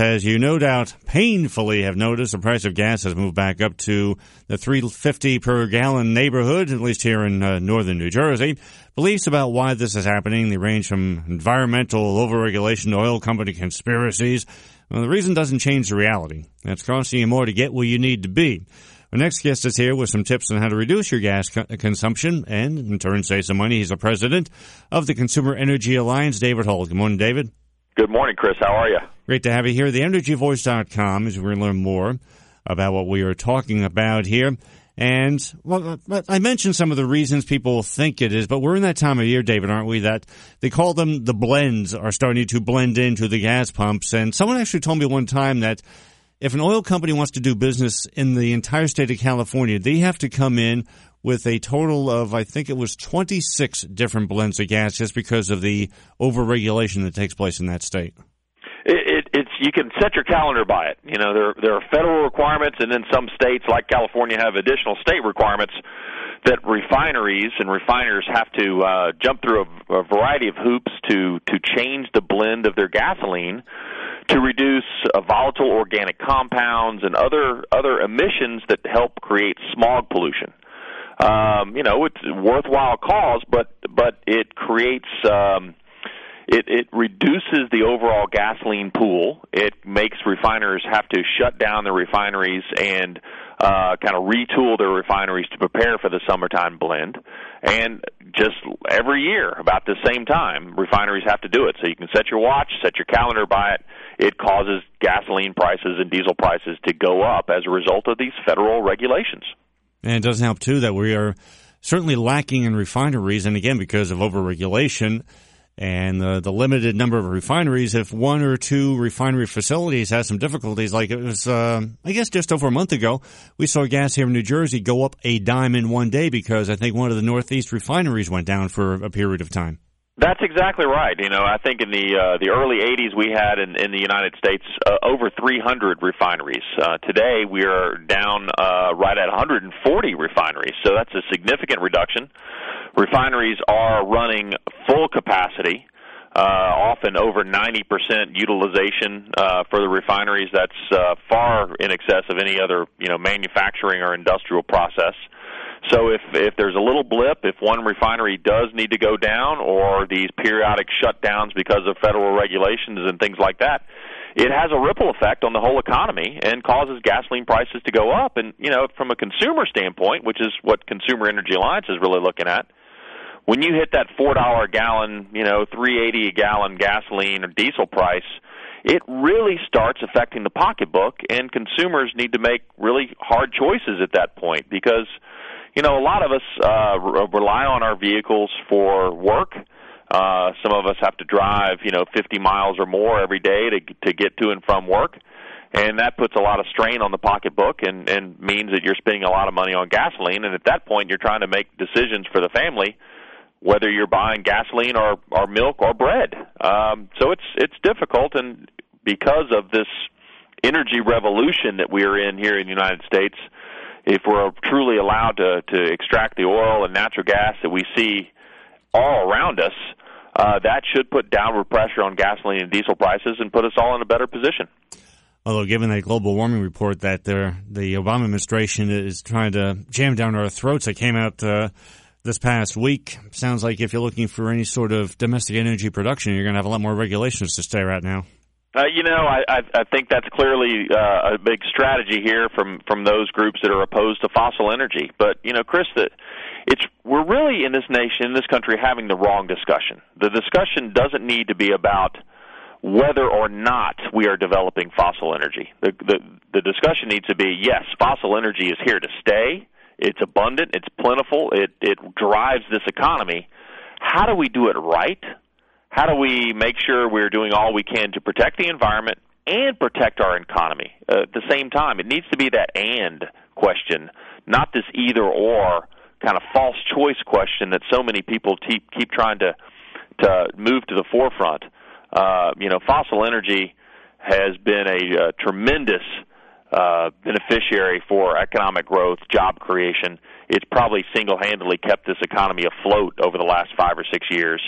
As you no doubt painfully have noticed, the price of gas has moved back up to the $3.50 per gallon neighborhood, at least here in northern New Jersey. Beliefs about why this is happening, they range from environmental overregulation to oil company conspiracies. Well, the reason doesn't change the reality. It's costing you more to get where you need to be. Our next guest is here with some tips on how to reduce your gas consumption and, in turn, save some money. He's the president of the Consumer Energy Alliance, David Hull. Good morning, David. Good morning, Chris. How are you? Great to have you here. TheEnergyVoice.com is where we're going to learn more about what we are talking about here. And, well, I mentioned some of the reasons people think it is, but we're in that time of year, David, aren't we, that they call them the blends are starting to blend into the gas pumps. And someone actually told me one time that if an oil company wants to do business in the entire state of California, they have to come in with a total of, I think it was 26 different blends of gas just because of the overregulation that takes place in that state. It's you can set your calendar by it. You know, there are federal requirements, and then some states like California have additional state requirements that refineries and refiners have to jump through a variety of hoops to change the blend of their gasoline to reduce volatile organic compounds and other emissions that help create smog pollution. It's a worthwhile cause, but it creates it reduces the overall gasoline pool. It makes refiners have to shut down their refineries and kind of retool their refineries to prepare for the summertime blend. And just every year, about the same time, refineries have to do it. So you can set your watch, set your calendar by it. It causes gasoline prices and diesel prices to go up as a result of these federal regulations. And it doesn't help, too, that we are certainly lacking in refineries, and again, because of overregulation and the limited number of refineries. If one or two refinery facilities have some difficulties, like it was, I guess just over a month ago, we saw gas here in New Jersey go up a dime in one day because I think one of the Northeast refineries went down for a period of time. That's exactly right. You know, I think in the early 80s we had in the United States over 300 refineries. Today we are down right at 140 refineries, so that's a significant reduction. Refineries are running full capacity, often over 90% utilization for the refineries. That's far in excess of any other manufacturing or industrial process. So if there's a little blip, if one refinery does need to go down or these periodic shutdowns because of federal regulations and things like that, it has a ripple effect on the whole economy and causes gasoline prices to go up. And, from a consumer standpoint, which is what Consumer Energy Alliance is really looking at, when you hit that $4 a gallon, $3.80 a gallon gasoline or diesel price, it really starts affecting the pocketbook, and consumers need to make really hard choices at that point because a lot of us rely on our vehicles for work. Some of us have to drive, 50 miles or more every day to get to and from work, and that puts a lot of strain on the pocketbook and means that you're spending a lot of money on gasoline. And at that point, you're trying to make decisions for the family, whether you're buying gasoline or milk or bread. So it's difficult, and because of this energy revolution that we are in here in the United States, if we're truly allowed to extract the oil and natural gas that we see all around us, that should put downward pressure on gasoline and diesel prices and put us all in a better position. Although, given that global warming report that the Obama administration is trying to jam down our throats that came out this past week, sounds like if you're looking for any sort of domestic energy production, you're going to have a lot more regulations to stare at now. I think that's clearly a big strategy here from those groups that are opposed to fossil energy. But, Chris, we're really in this nation, in this country, having the wrong discussion. The discussion doesn't need to be about whether or not we are developing fossil energy. The discussion needs to be, yes, fossil energy is here to stay. It's abundant. It's plentiful. It drives this economy. How do we do it right? How do we make sure we're doing all we can to protect the environment and protect our economy at the same time? It needs to be that and question, not this either-or kind of false choice question that so many people keep trying to move to the forefront. Fossil energy has been a tremendous beneficiary for economic growth, job creation. It's probably single-handedly kept this economy afloat over the last 5 or 6 years.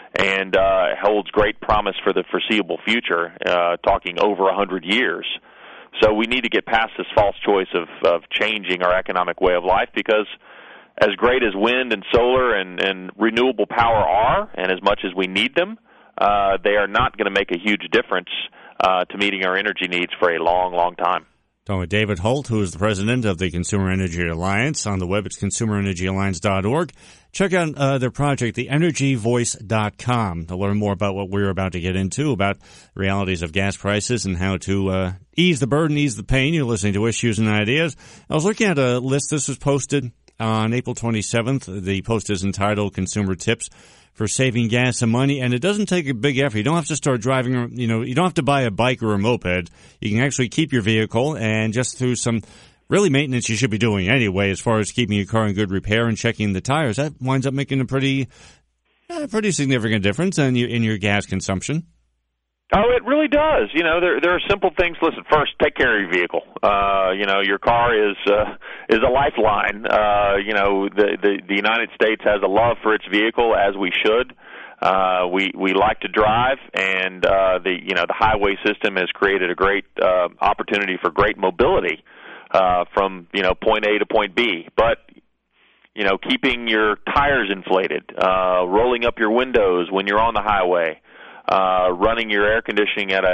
and holds great promise for the foreseeable future, talking over 100 years. So we need to get past this false choice of changing our economic way of life, because as great as wind and solar and renewable power are, and as much as we need them, they are not going to make a huge difference to meeting our energy needs for a long, long time. Talking with David Holt, who is the president of the Consumer Energy Alliance. On the web, it's consumerenergyalliance.org. Check out their project, theenergyvoice.com, to learn more about what we're about to get into, about the realities of gas prices and how to ease the burden, ease the pain. You're listening to Issues and Ideas. I was looking at a list. This was posted on April 27th. The post is entitled Consumer Tips for Saving Gas and Money, and it doesn't take a big effort. You don't have to start driving, you don't have to buy a bike or a moped. You can actually keep your vehicle, and just through some really maintenance you should be doing anyway, as far as keeping your car in good repair and checking the tires, that winds up making a pretty significant difference in your gas consumption. Oh, it really does. There are simple things. Listen, first, take care of your vehicle. Your car is a lifeline. The United States has a love for its vehicle, as we should. We like to drive, and the highway system has created a great opportunity for great mobility from point A to point B. But keeping your tires inflated, rolling up your windows when you're on the highway, running your air conditioning at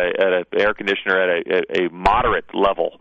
a moderate level,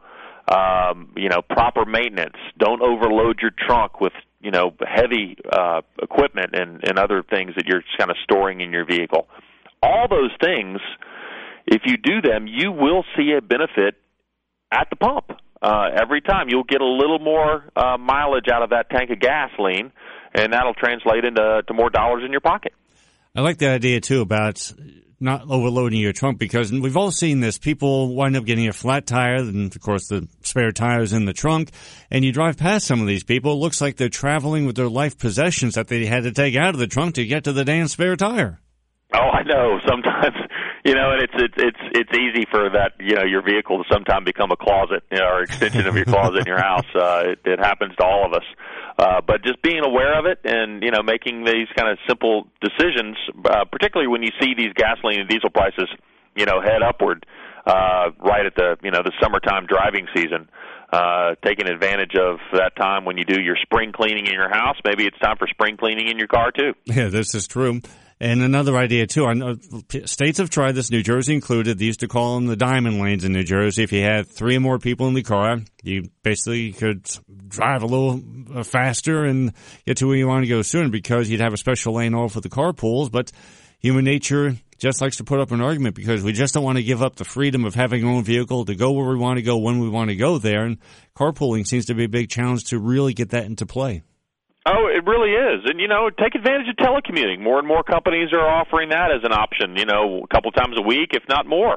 proper maintenance. Don't overload your trunk with heavy equipment and other things that you're just kind of storing in your vehicle. All those things, if you do them, you will see a benefit at the pump. Every time you'll get a little more mileage out of that tank of gasoline, and that'll translate into more dollars in your pocket. I like the idea, too, about not overloading your trunk, because we've all seen this. People wind up getting a flat tire, and, of course, the spare tire's in the trunk, and you drive past some of these people. It looks like they're traveling with their life possessions that they had to take out of the trunk to get to the damn spare tire. Oh, I know. Sometimes, and it's easy for that, your vehicle to sometimes become a closet, or extension of your closet in your house. It happens to all of us. But just being aware of it and, making these kind of simple decisions, particularly when you see these gasoline and diesel prices, head upward, right at the summertime driving season, taking advantage of that time when you do your spring cleaning in your house. Maybe it's time for spring cleaning in your car, too. Yeah, this is true. And another idea, too, I know states have tried this, New Jersey included. They used to call them the diamond lanes in New Jersey. If you had 3 or more people in the car, you basically could drive a little faster and get to where you want to go sooner, because you'd have a special lane all for the carpools. But human nature just likes to put up an argument, because we just don't want to give up the freedom of having our own vehicle to go where we want to go when we want to go there. And carpooling seems to be a big challenge to really get that into play. Oh, it really is. And, take advantage of telecommuting. More and more companies are offering that as an option, a couple times a week, if not more.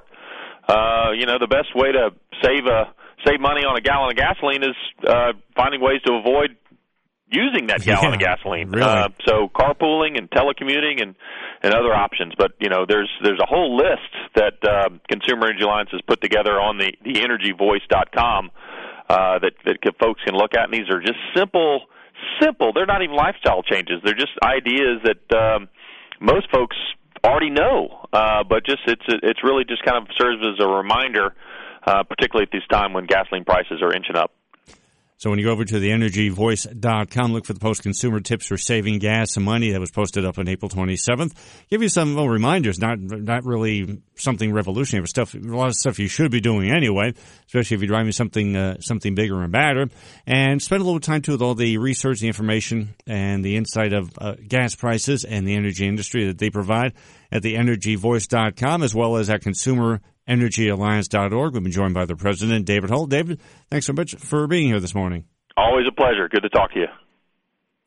The best way to save money on a gallon of gasoline is finding ways to avoid using that gallon of gasoline. Really? So carpooling and telecommuting and other options. But, there's a whole list that Consumer Energy Alliance has put together on the theenergyvoice.com that folks can look at. And these are just simple. They're not even lifestyle changes. They're just ideas that most folks already know. But it's really just kind of serves as a reminder, particularly at this time when gasoline prices are inching up. So when you go over to theenergyvoice.com, look for the post Consumer Tips for Saving Gas and Money that was posted up on April 27th. Give you some reminders, not really something revolutionary, but a lot of stuff you should be doing anyway, especially if you're driving something bigger and badder. And spend a little time, too, with all the research, the information, and the insight of gas prices and the energy industry that they provide at theenergyvoice.com, as well as at consumerenergyalliance.org. We've been joined by the president, David Holt. David, thanks so much for being here this morning. Always a pleasure. Good to talk to you.